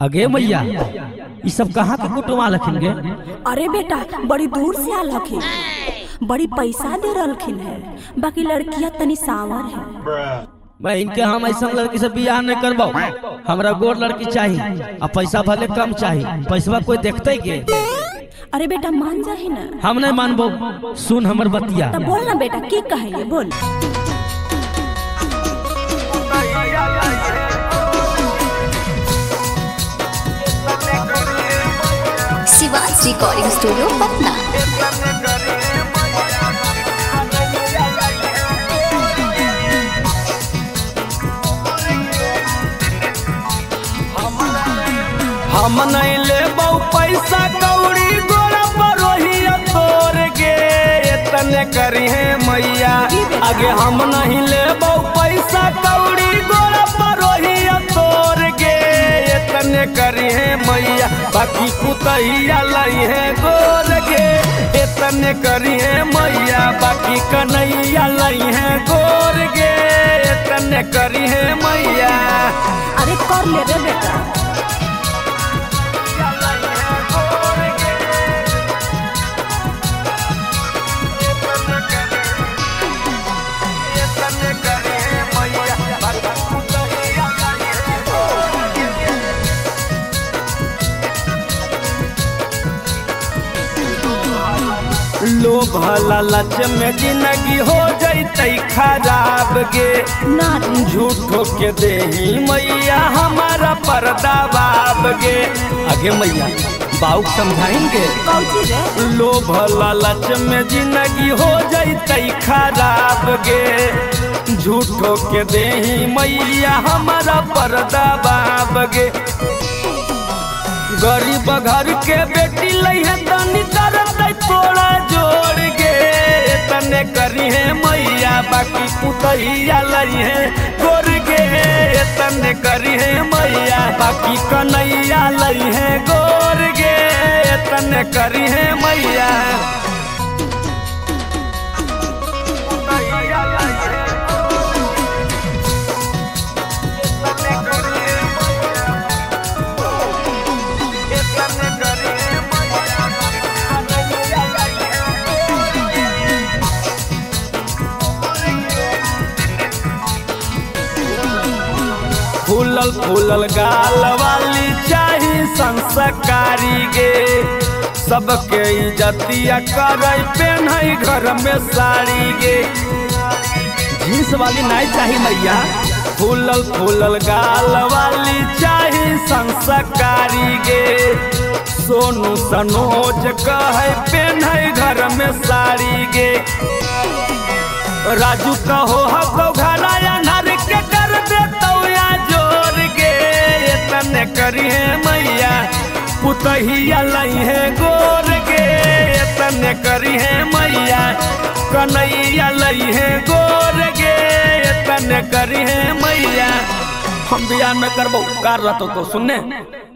अगे मैया ये सब कहाँ के कुटुमा लखिन गे? अरे बेटा बड़ी दूर से आल हखिन, बड़ी पैसा दे रखिन है, बाकी लड़कियां तनी सावर है। मैं इनके हम ऐसा लड़की से बियाह नहीं करबो, हमरा गोर लड़की चाहिए और पैसा भले कम चाहिए। पैसा कोई देखते के? अरे बेटा मान जाही ना। हम नहीं मानबो, सुन हमर बतिया। तब बोल ना बेटा की कहे बोल। Shivaj recording studio Patna. हम नहीं लेबो पैसा कौड़ी गोरा परोहिया तोर गे तने करी है मैया। आगे हम नहीं लेबो पैसा कौड़ी गोरा परोहिया तोर गे तने करी है मैया। बाकी कुतैया लाई है गोर गे तने करी है मैया। बाकी कन्हैया लाई है गोर गे तने करी है मैया। अरे कर ले रे बेटा। लोभ लालच में जिंदगी हो जैते खराब गे। ना झूठो के देही मैया हमारा पर्दा बाब गे। आगे मैया बाऊ समझाएंगे। कौची रे? लोभ लालच में जिंदगी हो जैते खराब गे। झूठो के देही मैया हमारा पर्दा बाब गे। गरीब घर के बेटी लई है तनी दर्द थोड़ा जोड़ गे तने करी है मैया। बाकी कुतैया लई है गोर गे तने करी है मैया। बाकी कन्हैया लई है गोर गे तने करी है मैया। फूलल फूलल गाल वाली चाही संस्कारी गे। सबके इज्जतिया करे पहनाई घर में साड़ी गे। जींस वाली नहीं चाहिए मैया। फूलल फूलल गाल वाली चाही संस्कारी गे। सोनू सनोज कहे पहनाई घर में साड़ी गे। राजू कहो हको घराया नर के कर देतो या जोर गे तने करी है मैया। पुतहिया लई है गोर गे तने करी है मैया। कन्हैया लई है गोर गे तने करी है मैया। हम बियाह में करबो कर रहा तो सुनने।